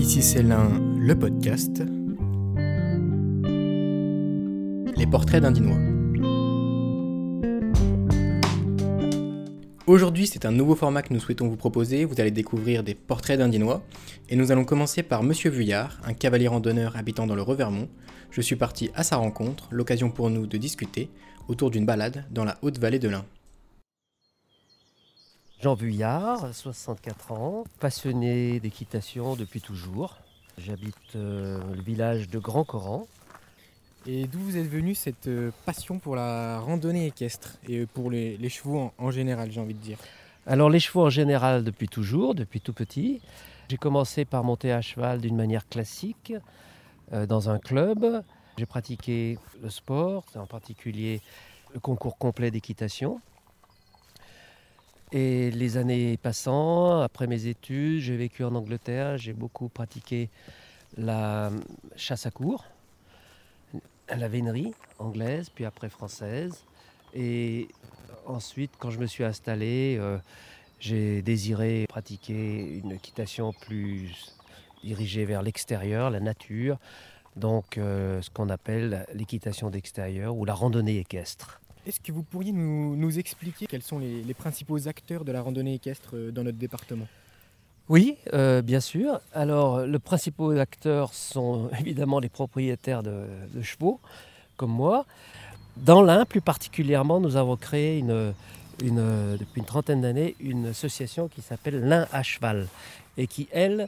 Ici c'est l'un, le podcast. Les portraits d'un Dinois. Aujourd'hui, c'est un nouveau format que nous souhaitons vous proposer. Vous allez découvrir des portraits d'un Dinois. Et nous allons commencer par Monsieur Vuillard, un cavalier randonneur habitant dans le Revermont. Je suis parti à sa rencontre, l'occasion pour nous de discuter autour d'une balade dans la haute vallée de l'Ain. Jean Vuillard, 64 ans, passionné d'équitation depuis toujours. J'habite le village de Grand Coran. Et d'où vous êtes venu cette passion pour la randonnée équestre et pour les chevaux en général, j'ai envie de dire? Alors les chevaux en général depuis toujours, depuis tout petit. J'ai commencé par monter à cheval d'une manière classique dans un club. J'ai pratiqué le sport, en particulier le concours complet d'équitation. Et les années passant, après mes études, j'ai vécu en Angleterre, j'ai beaucoup pratiqué la chasse à courre, la vénerie anglaise, puis après française. Et ensuite, quand je me suis installé, j'ai désiré pratiquer une équitation plus dirigée vers l'extérieur, la nature, donc ce qu'on appelle l'équitation d'extérieur ou la randonnée équestre. Est-ce que vous pourriez nous expliquer quels sont les principaux acteurs de la randonnée équestre dans notre département? Oui, bien sûr. Alors, les principaux acteurs sont évidemment les propriétaires de chevaux, comme moi. Dans l'Ain, plus particulièrement, nous avons créé depuis une trentaine d'années une association qui s'appelle l'Ain à cheval et qui, elle,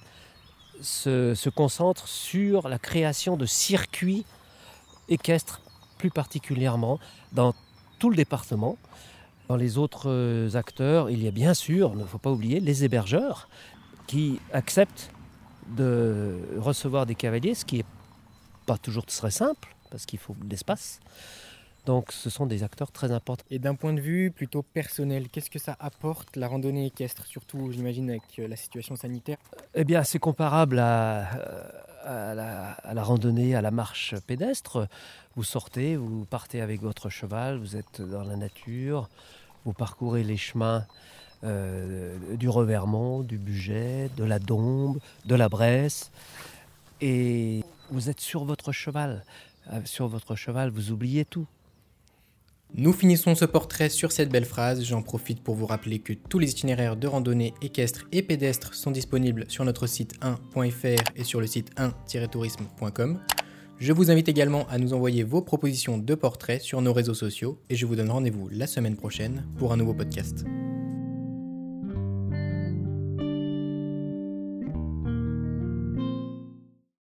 se concentre sur la création de circuits équestres, plus particulièrement dans tout le département. Dans les autres acteurs, il y a bien sûr, il ne faut pas oublier, les hébergeurs qui acceptent de recevoir des cavaliers, ce qui n'est pas toujours très simple, parce qu'il faut de l'espace. Donc ce sont des acteurs très importants. Et d'un point de vue plutôt personnel, qu'est-ce que ça apporte la randonnée équestre, surtout j'imagine avec la situation sanitaire? Eh bien c'est comparable à la randonnée, à la marche pédestre. Vous sortez, vous partez avec votre cheval, vous êtes dans la nature, vous parcourez les chemins du Revermont, du Bugey, de la Dombes, de la Bresse, et vous êtes sur votre cheval. Sur votre cheval, vous oubliez tout. Nous finissons ce portrait sur cette belle phrase. J'en profite pour vous rappeler que tous les itinéraires de randonnée équestre et pédestre sont disponibles sur notre site 1.fr et sur le site 1-tourisme.com. Je vous invite également à nous envoyer vos propositions de portraits sur nos réseaux sociaux et je vous donne rendez-vous la semaine prochaine pour un nouveau podcast.